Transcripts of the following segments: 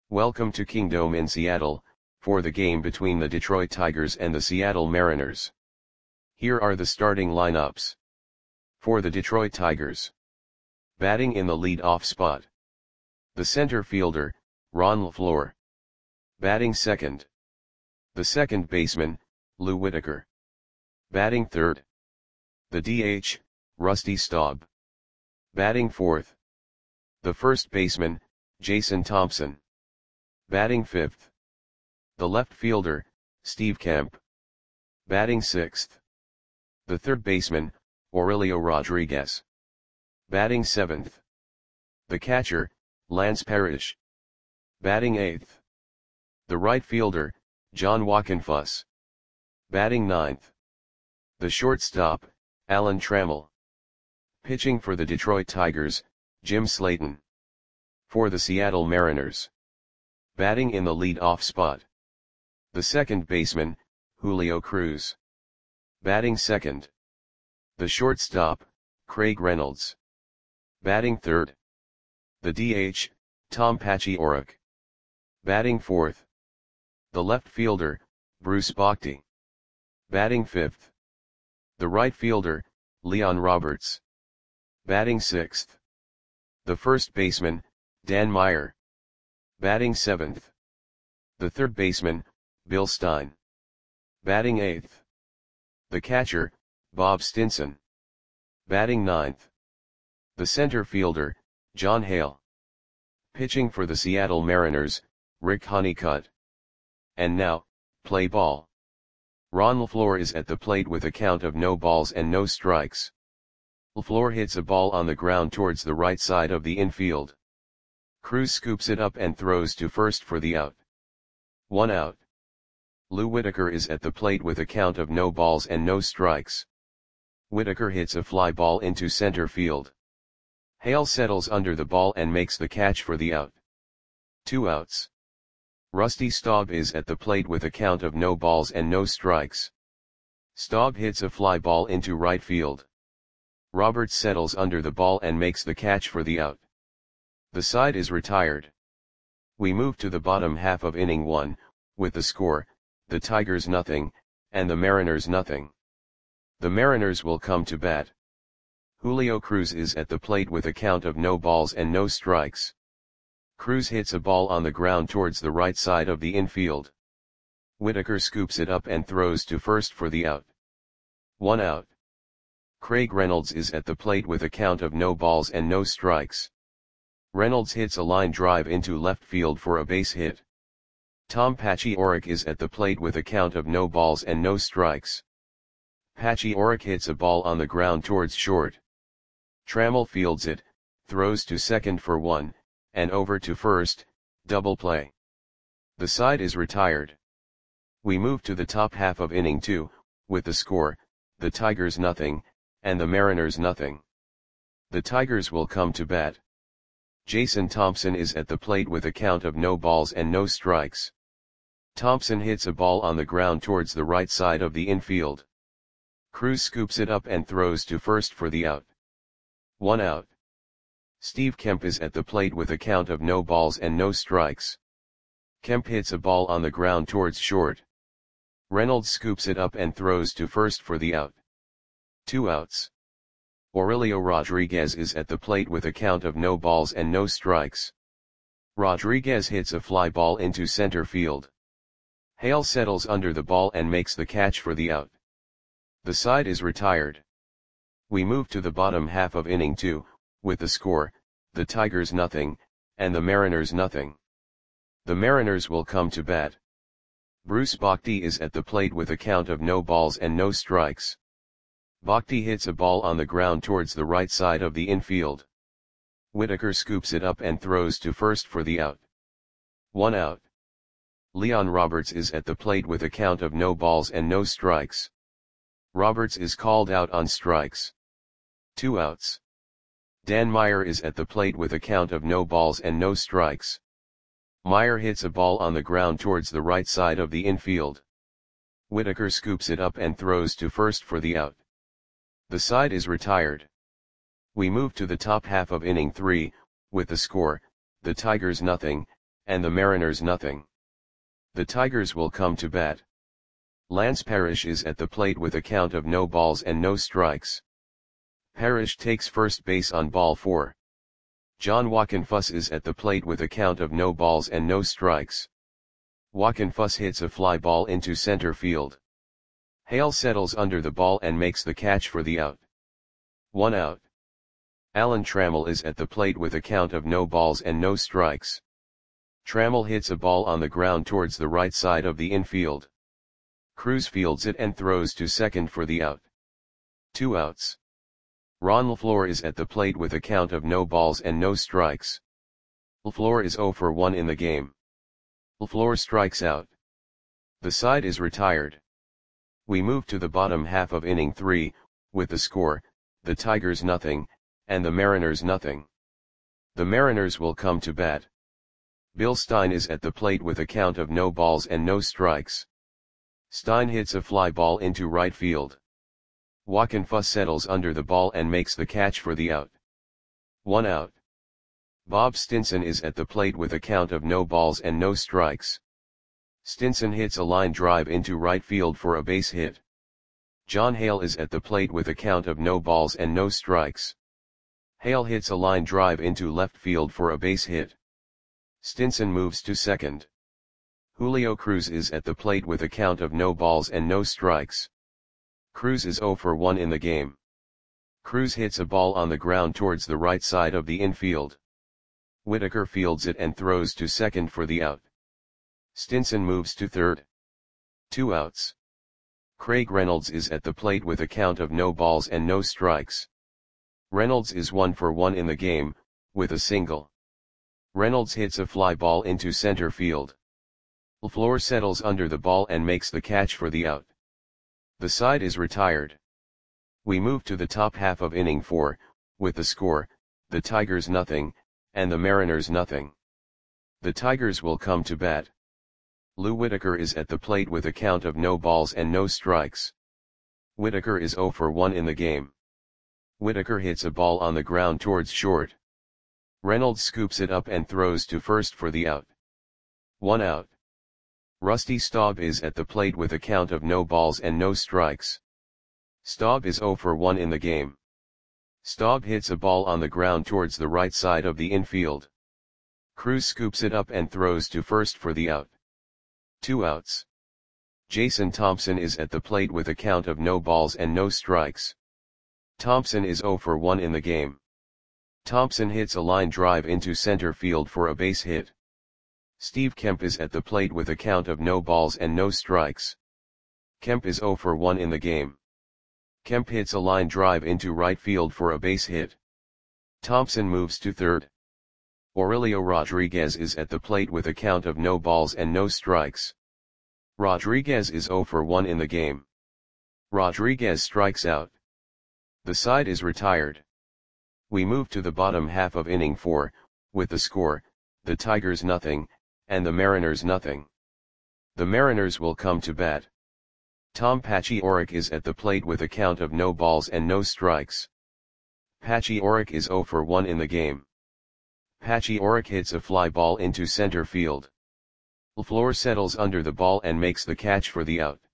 Welcome to Kingdome in Seattle, for the game between the Detroit Tigers and the Seattle Mariners. Here are the starting lineups. For the Detroit Tigers. Batting in the lead-off spot. The center fielder, Ron LeFlore. Batting second. The second baseman, Lou Whitaker. Batting third. The DH, Rusty Staub. Batting fourth. The first baseman, Jason Thompson. Batting fifth. The left fielder, Steve Kemp. Batting sixth. The third baseman, Aurelio Rodriguez. Batting seventh. The catcher, Lance Parrish. Batting eighth. The right fielder, John Wockenfuss. Batting ninth. The shortstop, Alan Trammell. Pitching for the Detroit Tigers, Jim Slayton. For the Seattle Mariners. Batting in the lead-off spot. The second baseman, Julio Cruz. Batting second. The shortstop, Craig Reynolds. Batting third. The DH, Tom Paciorek. Batting fourth. The left fielder, Bruce Bochy. Batting fifth. The right fielder, Leon Roberts. Batting sixth. The first baseman, Dan Meyer. Batting seventh. The third baseman, Bill Stein. Batting eighth. The catcher, Bob Stinson. Batting ninth. The center fielder, John Hale. Pitching for the Seattle Mariners, Rick Honeycutt. And now, play ball. Ron LeFlore is at the plate with a count of no balls and no strikes. LeFlore hits a ball on the ground towards the right side of the infield. Cruz scoops it up and throws to first for the out. 1 out. Lou Whitaker is at the plate with a count of no balls and no strikes. Whitaker hits a fly ball into center field. Hale settles under the ball and makes the catch for the out. 2 outs. Rusty Staub is at the plate with a count of no balls and no strikes. Staub hits a fly ball into right field. Roberts settles under the ball and makes the catch for the out. The side is retired. We move to the bottom half of inning 1, with the score, the Tigers nothing, and the Mariners nothing. The Mariners will come to bat. Julio Cruz is at the plate with a count of no balls and no strikes. Cruz hits a ball on the ground towards the right side of the infield. Whitaker scoops it up and throws to first for the out. 1 out. Craig Reynolds is at the plate with a count of no balls and no strikes. Reynolds hits a line drive into left field for a base hit. Tom Paciorek is at the plate with a count of no balls and no strikes. Paciorek hits a ball on the ground towards short. Trammell fields it, throws to second for 1, and over to first, double play. The side is retired. We move to the top half of inning 2, with the score, the Tigers nothing, and the Mariners nothing. The Tigers will come to bat. Jason Thompson is at the plate with a count of no balls and no strikes. Thompson hits a ball on the ground towards the right side of the infield. Cruz scoops it up and throws to first for the out. 1 out. Steve Kemp is at the plate with a count of no balls and no strikes. Kemp hits a ball on the ground towards short. Reynolds scoops it up and throws to first for the out. 2 outs. Aurelio Rodriguez is at the plate with a count of no balls and no strikes. Rodriguez hits a fly ball into center field. Hale settles under the ball and makes the catch for the out. The side is retired. We move to the bottom half of inning 2, with the score, the Tigers nothing, and the Mariners nothing. The Mariners will come to bat. Bruce Bochy is at the plate with a count of no balls and no strikes. Bochy hits a ball on the ground towards the right side of the infield. Whitaker scoops it up and throws to first for the out. 1 out. Leon Roberts is at the plate with a count of no balls and no strikes. Roberts is called out on strikes. 2 outs. Dan Meyer is at the plate with a count of no balls and no strikes. Meyer hits a ball on the ground towards the right side of the infield. Whitaker scoops it up and throws to first for the out. The side is retired. We move to the top half of inning 3, with the score, the Tigers nothing, and the Mariners nothing. The Tigers will come to bat. Lance Parrish is at the plate with a count of no balls and no strikes. Parrish takes first base on ball 4. John Wockenfuss is at the plate with a count of no balls and no strikes. Wockenfuss hits a fly ball into center field. Hale settles under the ball and makes the catch for the out. 1 out. Alan Trammell is at the plate with a count of no balls and no strikes. Trammell hits a ball on the ground towards the right side of the infield. Cruz fields it and throws to second for the out. 2 outs. Ron LaFleur is at the plate with a count of no balls and no strikes. LaFleur is 0 for 1 in the game. LaFleur strikes out. The side is retired. We move to the bottom half of inning 3, with the score, the Tigers nothing, and the Mariners nothing. The Mariners will come to bat. Bill Stein is at the plate with a count of no balls and no strikes. Stein hits a fly ball into right field. Wockenfuss settles under the ball and makes the catch for the out. 1 out. Bob Stinson is at the plate with a count of no balls and no strikes. Stinson hits a line drive into right field for a base hit. John Hale is at the plate with a count of no balls and no strikes. Hale hits a line drive into left field for a base hit. Stinson moves to second. Julio Cruz is at the plate with a count of no balls and no strikes. Cruz is 0 for 1 in the game. Cruz hits a ball on the ground towards the right side of the infield. Whitaker fields it and throws to second for the out. Stinson moves to third. 2 outs. Craig Reynolds is at the plate with a count of no balls and no strikes. Reynolds is 1 for 1 in the game, with a single. Reynolds hits a fly ball into center field. LaFleur settles under the ball and makes the catch for the out. The side is retired. We move to the top half of inning 4, with the score, the Tigers nothing, and the Mariners nothing. The Tigers will come to bat. Lou Whitaker is at the plate with a count of no balls and no strikes. Whitaker is 0 for 1 in the game. Whitaker hits a ball on the ground towards short. Reynolds scoops it up and throws to first for the out. 1 out. Rusty Staub is at the plate with a count of no balls and no strikes. Staub is 0 for 1 in the game. Staub hits a ball on the ground towards the right side of the infield. Cruz scoops it up and throws to first for the out. 2 outs. Jason Thompson is at the plate with a count of no balls and no strikes. Thompson is 0 for 1 in the game. Thompson hits a line drive into center field for a base hit. Steve Kemp is at the plate with a count of no balls and no strikes. Kemp is 0 for 1 in the game. Kemp hits a line drive into right field for a base hit. Thompson moves to third. Aurelio Rodriguez is at the plate with a count of no balls and no strikes. Rodriguez is 0 for 1 in the game. Rodriguez strikes out. The side is retired. We move to the bottom half of inning 4, with the score, the Tigers nothing, and the Mariners nothing. The Mariners will come to bat. Tom Paciorek is at the plate with a count of no balls and no strikes. Paciorek is 0 for 1 in the game. Paciorek hits a fly ball into center field. LaFleur settles under the ball and makes the catch for the out.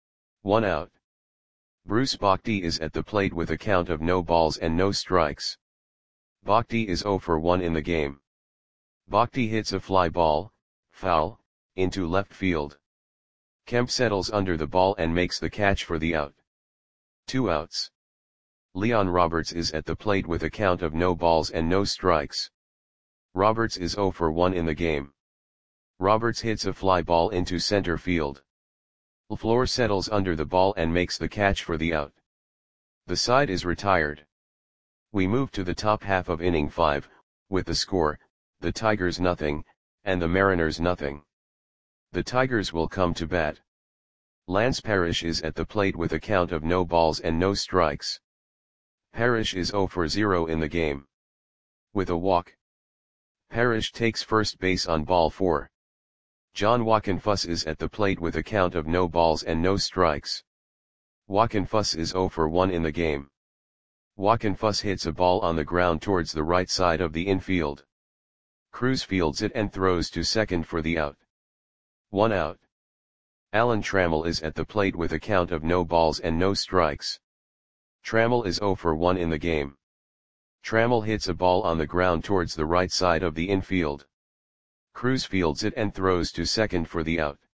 1 out. Bruce Bochy is at the plate with a count of no balls and no strikes. Bochy is 0 for 1 in the game. Bochy hits a fly ball, foul, into left field. Kemp settles under the ball and makes the catch for the out. 2 outs. Leon Roberts is at the plate with a count of no balls and no strikes. Roberts is 0 for 1 in the game. Roberts hits a fly ball into center field. LaFleur settles under the ball and makes the catch for the out. The side is retired. We move to the top half of inning 5, with the score, the Tigers nothing, and the Mariners nothing. The Tigers will come to bat. Lance Parrish is at the plate with a count of no balls and no strikes. Parrish is 0 for 0 in the game. With a walk. Parrish takes first base on ball 4. John Wockenfuss is at the plate with a count of no balls and no strikes. Wockenfuss is 0 for 1 in the game. Wockenfuss hits a ball on the ground towards the right side of the infield. Cruz fields it and throws to second for the out. 1 out. Alan Trammell is at the plate with a count of no balls and no strikes. Trammell is 0 for 1 in the game. Trammell hits a ball on the ground towards the right side of the infield. Cruz fields it and throws to second for the out.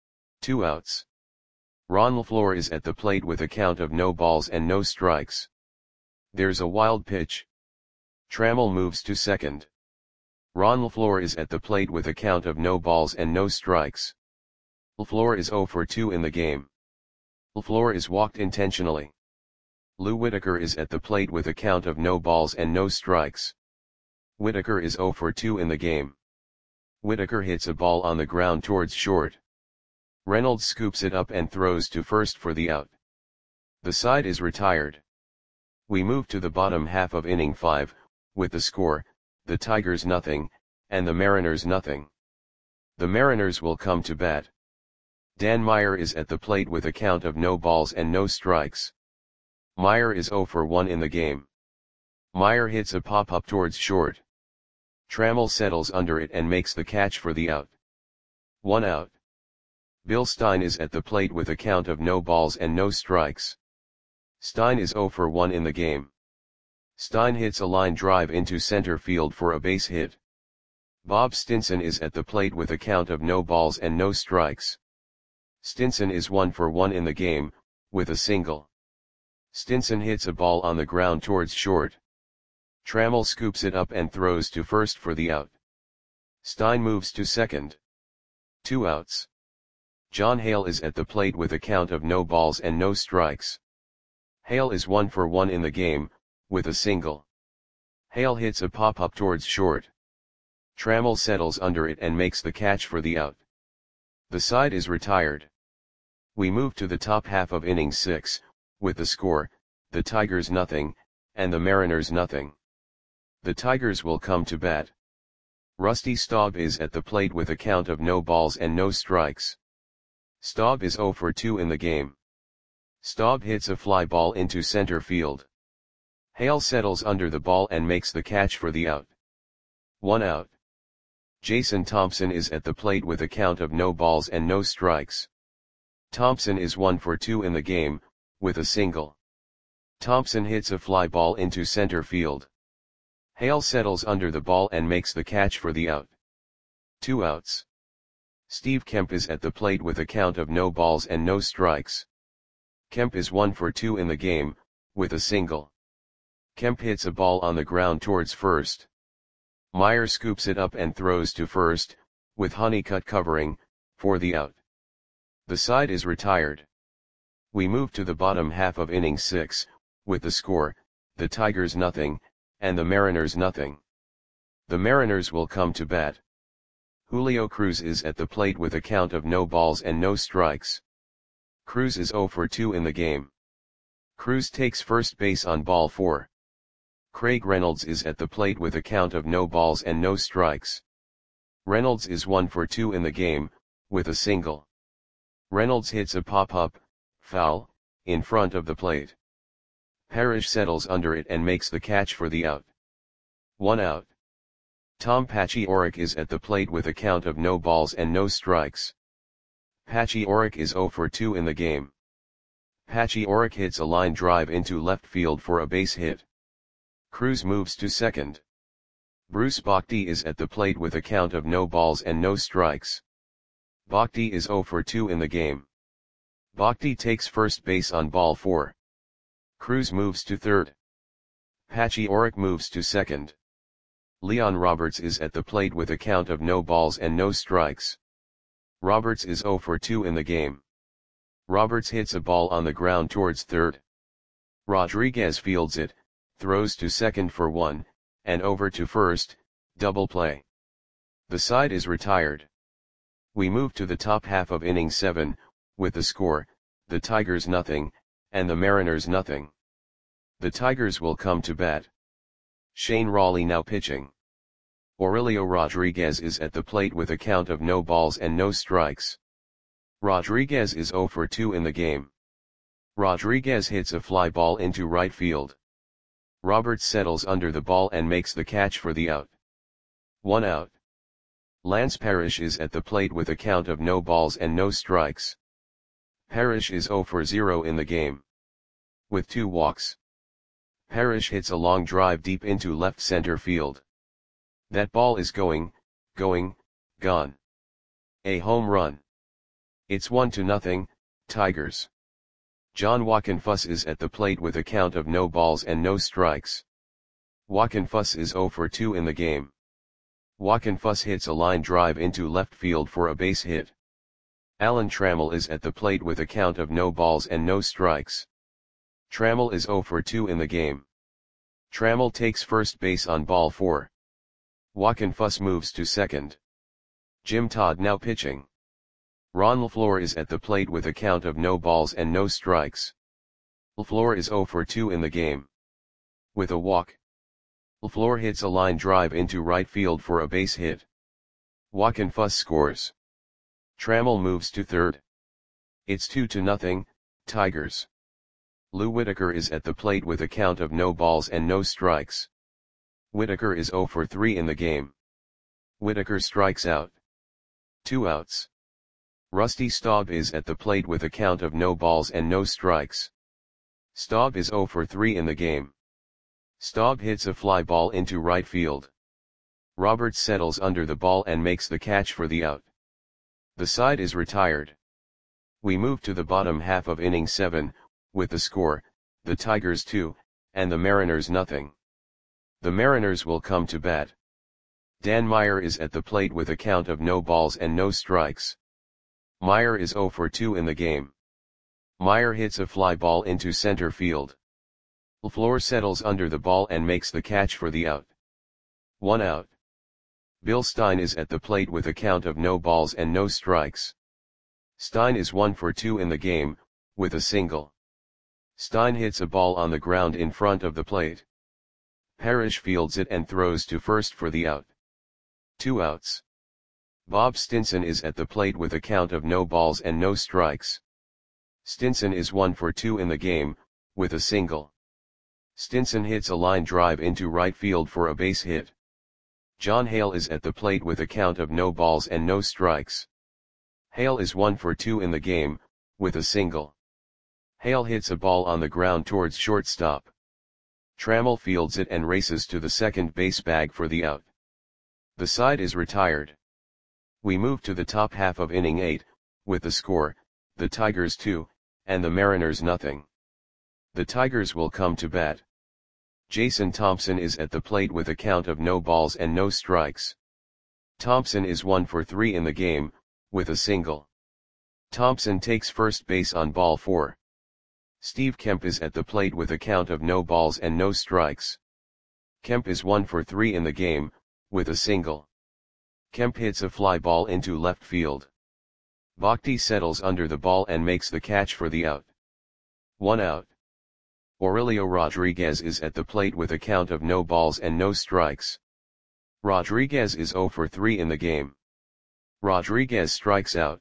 2 outs. Ron LaFleur is at the plate with a count of no balls and no strikes. There's a wild pitch. Trammell moves to second. Ron LaFleur is at the plate with a count of no balls and no strikes. LaFleur is 0 for 2 in the game. LaFleur is walked intentionally. Lou Whitaker is at the plate with a count of no balls and no strikes. Whitaker is 0 for 2 in the game. Whitaker hits a ball on the ground towards short. Reynolds scoops it up and throws to first for the out. The side is retired. We move to the bottom half of inning 5, with the score, the Tigers nothing, and the Mariners nothing. The Mariners will come to bat. Dan Meyer is at the plate with a count of no balls and no strikes. Meyer is 0 for 1 in the game. Meyer hits a pop-up towards short. Trammell settles under it and makes the catch for the out. 1 out. Bill Stein is at the plate with a count of no balls and no strikes. Stein is 0 for 1 in the game. Stein hits a line drive into center field for a base hit. Bob Stinson is at the plate with a count of no balls and no strikes. Stinson is 1 for 1 in the game, with a single. Stinson hits a ball on the ground towards short. Trammell scoops it up and throws to first for the out. Stein moves to second. 2 outs. John Hale is at the plate with a count of no balls and no strikes. Hale is 1 for 1 in the game, with a single. Hale hits a pop-up towards short. Trammell settles under it and makes the catch for the out. The side is retired. We move to the top half of inning 6, with the score, the Tigers nothing, and the Mariners nothing. The Tigers will come to bat. Rusty Staub is at the plate with a count of no balls and no strikes. Staub is 0 for 2 in the game. Staub hits a fly ball into center field. Hale settles under the ball and makes the catch for the out. 1 out. Jason Thompson is at the plate with a count of no balls and no strikes. Thompson is 1 for 2 in the game, with a single. Thompson hits a fly ball into center field. Hale settles under the ball and makes the catch for the out. 2 outs. Steve Kemp is at the plate with a count of no balls and no strikes. Kemp is 1 for 2 in the game, with a single. Kemp hits a ball on the ground towards first. Meyer scoops it up and throws to first, with Honeycutt covering, for the out. The side is retired. We move to the bottom half of inning 6, with the score, the Tigers nothing, and the Mariners nothing. The Mariners will come to bat. Julio Cruz is at the plate with a count of no balls and no strikes. Cruz is 0 for 2 in the game. Cruz takes first base on ball 4. Craig Reynolds is at the plate with a count of no balls and no strikes. Reynolds is 1 for 2 in the game, with a single. Reynolds hits a pop-up, foul, in front of the plate. Parrish settles under it and makes the catch for the out. 1 out. Tom Paciorek is at the plate with a count of no balls and no strikes. Paciorek is 0 for 2 in the game. Paciorek hits a line drive into left field for a base hit. Cruz moves to second. Bruce Bochy is at the plate with a count of no balls and no strikes. Bochy is 0 for 2 in the game. Bochy takes first base on ball 4. Cruz moves to third. Paciorek moves to second. Leon Roberts is at the plate with a count of no balls and no strikes. Roberts is 0 for 2 in the game. Roberts hits a ball on the ground towards third. Rodriguez fields it, throws to second for 1, and over to first, double play. The side is retired. We move to the top half of inning 7, with the score, the Tigers nothing, and the Mariners nothing. The Tigers will come to bat. Shane Rawley now pitching. Aurelio Rodriguez is at the plate with a count of no balls and no strikes. Rodriguez is 0 for 2 in the game. Rodriguez hits a fly ball into right field. Roberts settles under the ball and makes the catch for the out. 1 out. Lance Parrish is at the plate with a count of no balls and no strikes. Parrish is 0 for 0 in the game. With 2 walks. Parrish hits a long drive deep into left center field. That ball is going, gone. A home run. It's 1-0, Tigers. John Wockenfuss is at the plate with a count of no balls and no strikes. Wockenfuss is 0 for 2 in the game. Wockenfuss hits a line drive into left field for a base hit. Alan Trammell is at the plate with a count of no balls and no strikes. Trammell is 0 for 2 in the game. Trammell takes first base on ball 4. Wockenfuss moves to second. Jim Todd now pitching. Ron LaFleur is at the plate with a count of no balls and no strikes. LaFleur is 0 for 2 in the game. With a walk. LaFleur hits a line drive into right field for a base hit. Wockenfuss scores. Trammell moves to third. It's 2-0, Tigers. Lou Whitaker is at the plate with a count of no balls and no strikes. Whitaker is 0 for 3 in the game. Whitaker strikes out. 2 outs. Rusty Staub is at the plate with a count of no balls and no strikes. Staub is 0 for 3 in the game. Staub hits a fly ball into right field. Roberts settles under the ball and makes the catch for the out. The side is retired. We move to the bottom half of inning 7, with the score, the Tigers 2, and the Mariners nothing. The Mariners will come to bat. Dan Meyer is at the plate with a count of no balls and no strikes. Meyer is 0 for 2 in the game. Meyer hits a fly ball into center field. LaFleur settles under the ball and makes the catch for the out. 1 out. Bill Stein is at the plate with a count of no balls and no strikes. Stein is 1 for 2 in the game, with a single. Stein hits a ball on the ground in front of the plate. Parrish fields it and throws to first for the out. 2 outs. Bob Stinson is at the plate with a count of no balls and no strikes. Stinson is 1 for 2 in the game, with a single. Stinson hits a line drive into right field for a base hit. John Hale is at the plate with a count of no balls and no strikes. Hale is 1 for 2 in the game, with a single. Hale hits a ball on the ground towards shortstop. Trammell fields it and races to the second base bag for the out. The side is retired. We move to the top half of inning 8, with the score, the Tigers 2, and the Mariners nothing. The Tigers will come to bat. Jason Thompson is at the plate with a count of no balls and no strikes. Thompson is 1 for 3 in the game, with a single. Thompson takes first base on ball 4. Steve Kemp is at the plate with a count of no balls and no strikes. Kemp is 1 for 3 in the game, with a single. Kemp hits a fly ball into left field. Bakhti settles under the ball and makes the catch for the out. 1 out. Aurelio Rodriguez is at the plate with a count of no balls and no strikes. Rodriguez is 0 for 3 in the game. Rodriguez strikes out.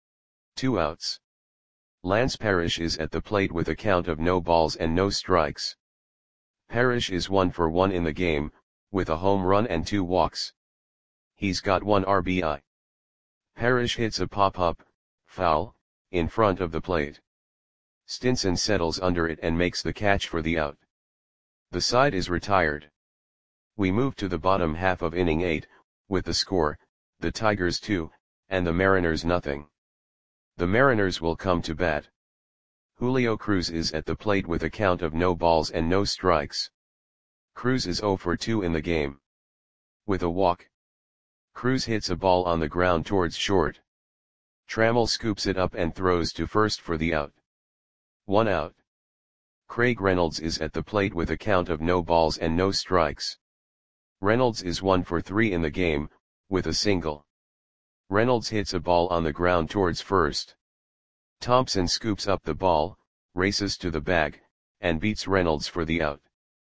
2 outs. Lance Parrish is at the plate with a count of no balls and no strikes. Parrish is 1 for 1 in the game, with a home run and 2 walks. He's got 1 RBI. Parrish hits a pop-up, foul, in front of the plate. Stinson settles under it and makes the catch for the out. The side is retired. We move to the bottom half of inning 8, with the score, the Tigers 2, and the Mariners nothing. The Mariners will come to bat. Julio Cruz is at the plate with a count of no balls and no strikes. Cruz is 0 for 2 in the game. With a walk. Cruz hits a ball on the ground towards short. Trammell scoops it up and throws to first for the out. 1 out. Craig Reynolds is at the plate with a count of no balls and no strikes. Reynolds is 1 for 3 in the game, with a single. Reynolds hits a ball on the ground towards first. Thompson scoops up the ball, races to the bag, and beats Reynolds for the out.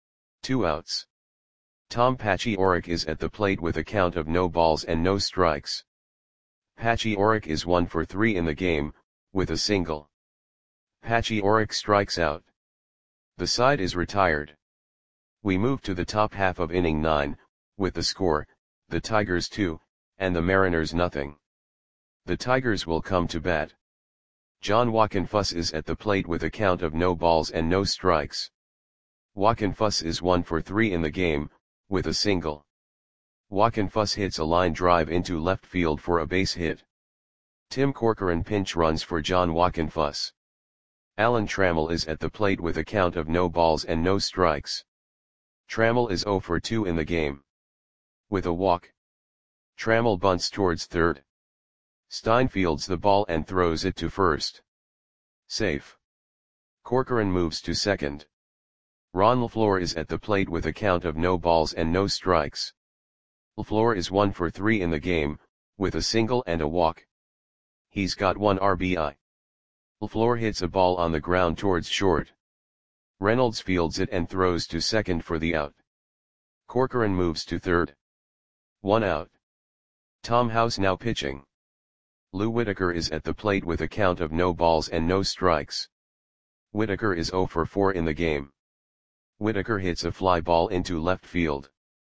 2 outs. Tom Pachiorek is at the plate with a count of no balls and no strikes. Pachiorek is 1 for 3 in the game, with a single. Pachiorek strikes out. The side is retired. We move to the top half of inning 9, with the score, the Tigers 2, and the Mariners nothing. The Tigers will come to bat. John Wockenfuss is at the plate with a count of no balls and no strikes. Wockenfuss is 1 for 3 in the game, with a single. Wockenfuss hits a line drive into left field for a base hit. Tim Corcoran pinch runs for John Wockenfuss. Alan Trammell is at the plate with a count of no balls and no strikes. Trammell is 0 for 2 in the game. With a walk. Trammell bunts towards third. Stein fields the ball and throws it to first. Safe. Corcoran moves to second. Ron LaFleur is at the plate with a count of no balls and no strikes. LaFleur is 1 for 3 in the game, with a single and a walk. He's got 1 RBI. LaFleur hits a ball on the ground towards short. Reynolds fields it and throws to second for the out. Corcoran moves to third. 1 out. Tom House now pitching. Lou Whitaker is at the plate with a count of no balls and no strikes. Whitaker is 0 for 4 in the game. Whitaker hits a fly ball into left field.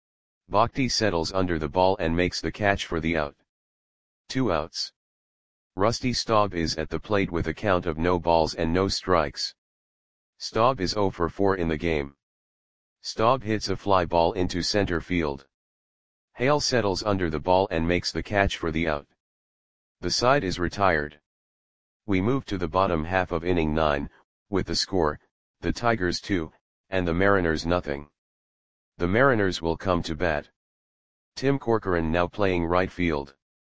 Bhakti settles under the ball and makes the catch for the out. 2 outs. Rusty Staub is at the plate with a count of no balls and no strikes. Staub is 0 for 4 in the game. Staub hits a fly ball into center field. Hale settles under the ball and makes the catch for the out. The side is retired. We move to the bottom half of inning 9, with the score, the Tigers 2, and the Mariners nothing. The Mariners will come to bat. Tim Corcoran now playing right field.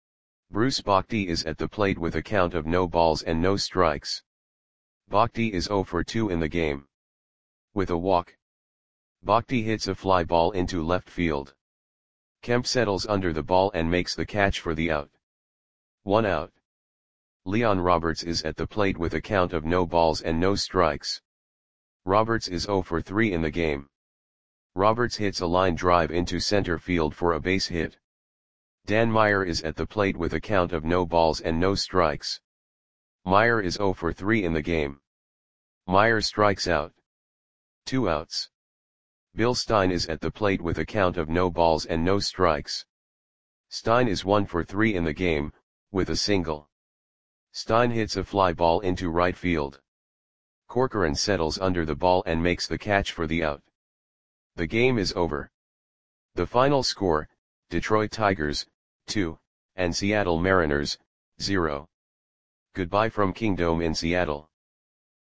Bruce Bhakti is at the plate with a count of no balls and no strikes. Bhakti is 0 for 2 in the game. With a walk. Bhakti hits a fly ball into left field. Kemp settles under the ball and makes the catch for the out. 1 out. Leon Roberts is at the plate with a count of no balls and no strikes. Roberts is 0 for 3 in the game. Roberts hits a line drive into center field for a base hit. Dan Meyer is at the plate with a count of no balls and no strikes. Meyer is 0 for 3 in the game. Meyer strikes out. 2 outs. Bill Stein is at the plate with a count of no balls and no strikes. Stein is 1 for 3 in the game, with a single. Stein hits a fly ball into right field. Corcoran settles under the ball and makes the catch for the out. The game is over. The final score, Detroit Tigers, 2, and Seattle Mariners, 0. Goodbye from Kingdome in Seattle.